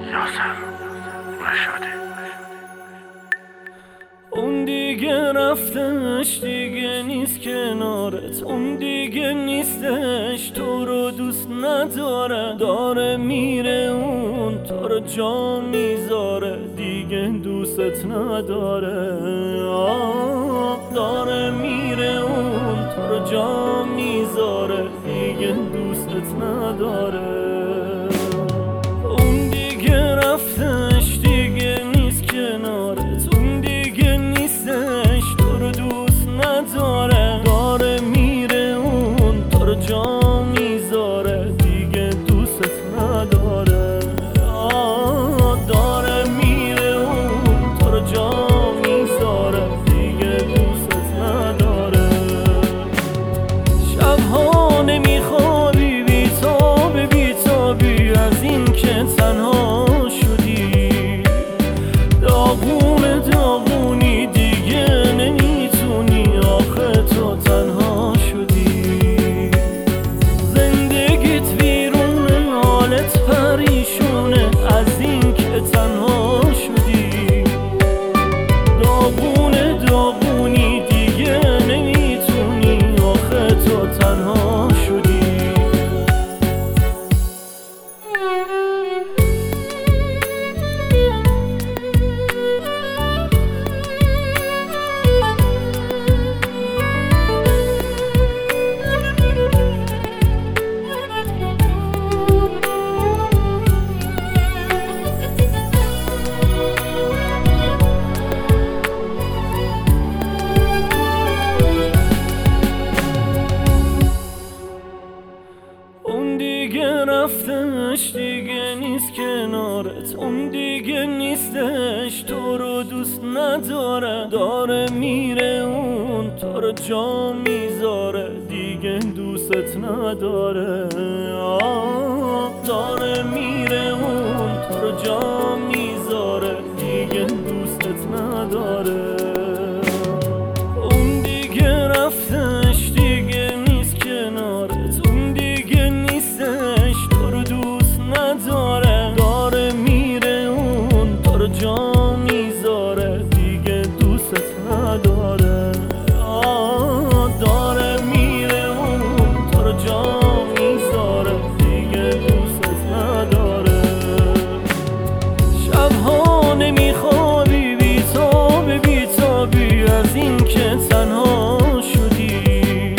یاسر رشادی. اون دیگه رفتش، دیگه نیست کنارت، اون دیگه نیستش، تو رو دوست نداره، داره میره اون تو رو جا میذاره، دیگه دوستت نداره. داره میره اون تو رو جا میذاره، دیگه دوستت نداره. اون دیگه رفتش، دیگه نیست کنارت، اون دیگه نیستش، تو رو دوست نداره، داره میره اون تو رو جا میذاره، دیگه دوستت نداره. داره میره اون تو رو جا میذاره، دیگه دوستت نداره. شبها نمیخوابی بیتابی از این که تنها شدی، داغونی دیگه نمیتونی، آخه تو تنها شدی. زندگیت ویرونه، حالت پریشونه از این که تنها شدی، داغونی دیگه نمیتونی، آخه تو تنها شدی. اون دیگه رفتش، دیگه نیست کنارت، اون دیگه نیستش، تو رو دوست نداره، داره میره اون تو رو جا میذاره، دیگه دوستت نداره. داره میره اون تو رو جا میذاره، دیگه دوستت نداره. اون دیگه رفتش، دیگه نیست کنارت، اون دیگه نیستش، تو رو دوست نداره، داره میره اون تو رو جا میذاره، دیگه دوستت نداره. داره میره اون تو رو جا میذاره، دیگه دوستت نداره. شبها نمیخوابی بیتابی از این که تنها شدی،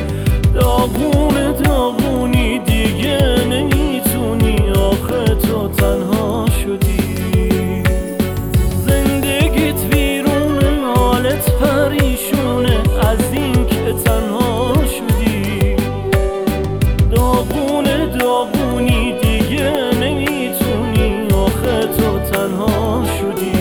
داغونی دیگه نمیتونی، آخه تو تنها شدی. زندگیت ویرونه، حالت پریشونه از این که تنها شدی، داغونی دیگه نمیتونی، آخه تو تنها شدی.